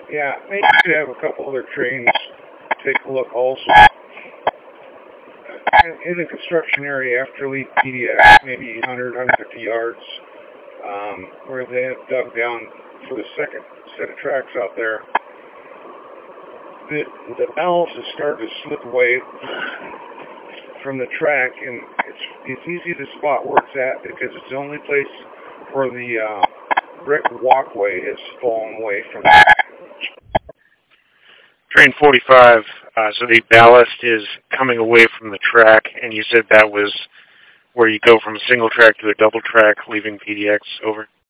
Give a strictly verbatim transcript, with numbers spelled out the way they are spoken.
Yeah, maybe you could have a couple other trains take a look also. In, in the construction area after Leap P D X, maybe one hundred, one hundred fifty yards, um, where they have dug down for the second set of tracks out there. The, the valves have started to slip away from the track, and it's it's easy to spot where it's at because it's the only place where the uh, brick walkway has fallen away from the track. Train forty-five, uh, so the ballast is coming away from the track, and you said that was where you go from a single track to a double track, leaving P D X over?